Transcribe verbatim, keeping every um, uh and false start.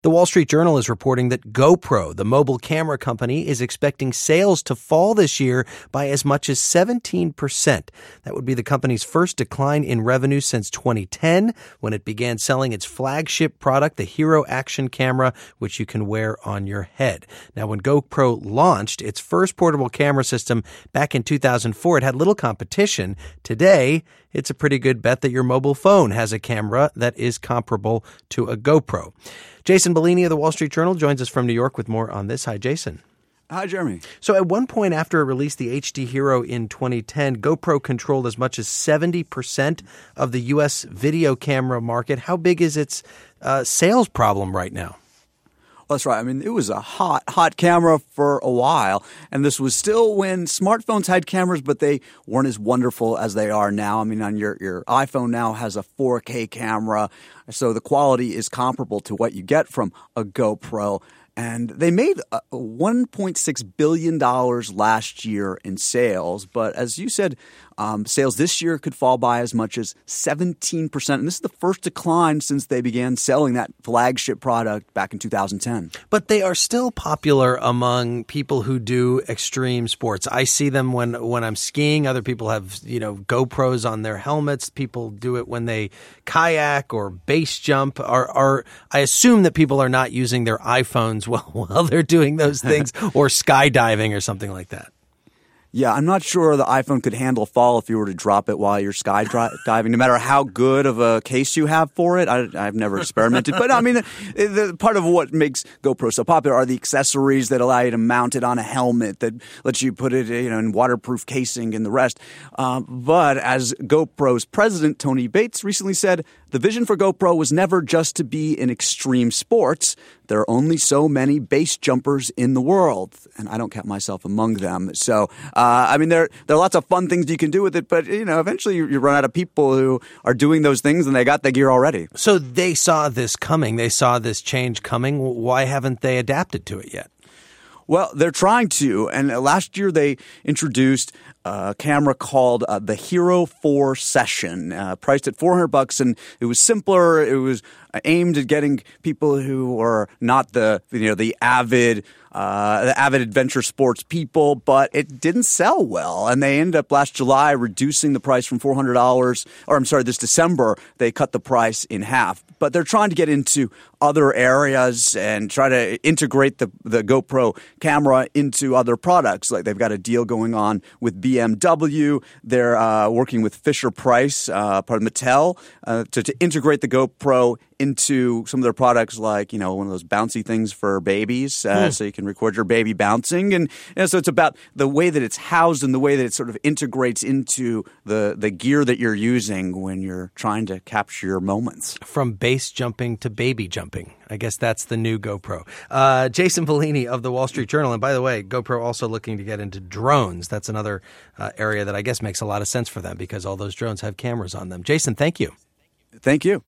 The Wall Street Journal is reporting that GoPro, the mobile camera company, is expecting sales to fall this year by as much as seventeen percent. That would be the company's first decline in revenue since twenty ten, when it began selling its flagship product, the Hero Action Camera, which you can wear on your head. Now, when GoPro launched its first portable camera system back in two thousand four, it had little competition. Today, it's a pretty good bet that your mobile phone has a camera that is comparable to a GoPro. Jason Bellini of the Wall Street Journal joins us from New York with more on this. Hi, Jason. Hi, Jeremy. So at one point after it released the H D Hero in twenty ten, GoPro controlled as much as seventy percent of the U S video camera market. How big is its uh, sales problem right now? That's right. I mean, it was a hot, hot camera for a while, and this was still when smartphones had cameras, but they weren't as wonderful as they are now. I mean, on your, your iPhone now has a four K camera, so the quality is comparable to what you get from a GoPro. And they made one point six billion dollars last year in sales. But as you said, um, sales this year could fall by as much as seventeen percent. And this is the first decline since they began selling that flagship product back in two thousand ten. But they are still popular among people who do extreme sports. I see them when, when I'm skiing. Other people have, you know, GoPros on their helmets. People do it when they kayak or base jump. Are, are I assume that people are not using their iPhones While, while they're doing those things, or skydiving or something like that. Yeah, I'm not sure the iPhone could handle a fall if you were to drop it while you're skydiving, no matter how good of a case you have for it. I, I've never experimented. But, I mean, the, the, part of what makes GoPro so popular are the accessories that allow you to mount it on a helmet, that lets you put it, you know, in waterproof casing and the rest. Um, but as GoPro's president, Tony Bates, recently said, the vision for GoPro was never just to be in extreme sports. There are only so many base jumpers in the world, and I don't count myself among them. So, uh, I mean, there there are lots of fun things you can do with it, but, you know, eventually you, you run out of people who are doing those things, and they got the gear already. So they saw this coming. They saw this change coming. Why haven't they adapted to it yet? Well, they're trying to, and last year they introduced a camera called uh, the Hero four Session, uh, priced at four hundred bucks, and it was simpler. It was aimed at getting people who are not the you know the avid uh, the avid adventure sports people, but it didn't sell well, and they ended up last July reducing the price from four hundred dollars, or I'm sorry, this December they cut the price in half. But they're trying to get into other areas and try to integrate the the GoPro camera into other products. Like they've got a deal going on with B M W. They're uh, working with Fisher-Price, uh, part of Mattel, uh, to, to integrate the GoPro into some of their products, like, you know, one of those bouncy things for babies, uh, mm. so you can record your baby bouncing. And you know, so it's about the way that it's housed and the way that it sort of integrates into the, the gear that you're using when you're trying to capture your moments. From base jumping to baby jumping. I guess that's the new GoPro. Uh, Jason Bellini of the Wall Street Journal. And by the way, GoPro also looking to get into drones. That's another uh, area that I guess makes a lot of sense for them because all those drones have cameras on them. Jason, thank you. Thank you.